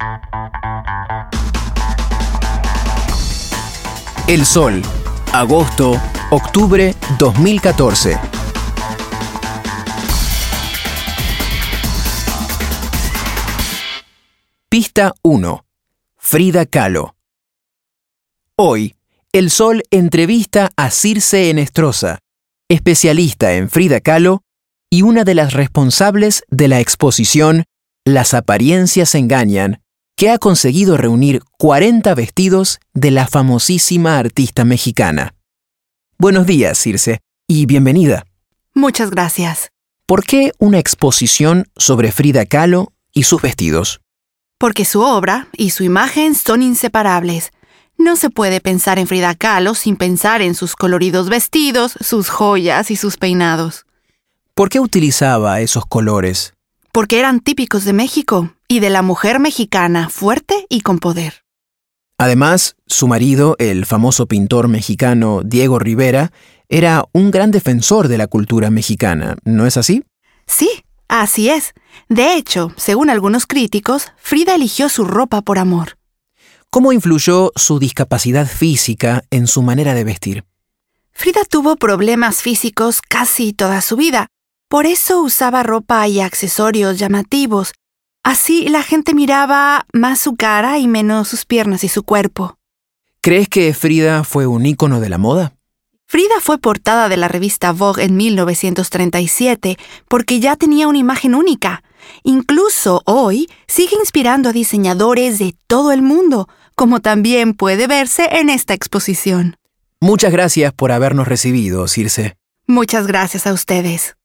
El Sol, agosto, octubre 2014. Pista 1. Frida Kahlo. Hoy, El Sol entrevista a Circe Enestrosa, especialista en Frida Kahlo y una de las responsables de la exposición Las apariencias engañan, que ha conseguido reunir 40 vestidos de la famosísima artista mexicana. Buenos días, Circe, y bienvenida. Muchas gracias. ¿Por qué una exposición sobre Frida Kahlo y sus vestidos? Porque su obra y su imagen son inseparables. No se puede pensar en Frida Kahlo sin pensar en sus coloridos vestidos, sus joyas y sus peinados. ¿Por qué utilizaba esos colores? Porque eran típicos de México y de la mujer mexicana fuerte y con poder. Además, su marido, el famoso pintor mexicano Diego Rivera, era un gran defensor de la cultura mexicana, ¿no es así? Sí, así es. De hecho, según algunos críticos, Frida eligió su ropa por amor. ¿Cómo influyó su discapacidad física en su manera de vestir? Frida tuvo problemas físicos casi toda su vida. Por eso usaba ropa y accesorios llamativos. Así la gente miraba más su cara y menos sus piernas y su cuerpo. ¿Crees que Frida fue un ícono de la moda? Frida fue portada de la revista Vogue en 1937 porque ya tenía una imagen única. Incluso hoy sigue inspirando a diseñadores de todo el mundo, como también puede verse en esta exposición. Muchas gracias por habernos recibido, Circe. Muchas gracias a ustedes.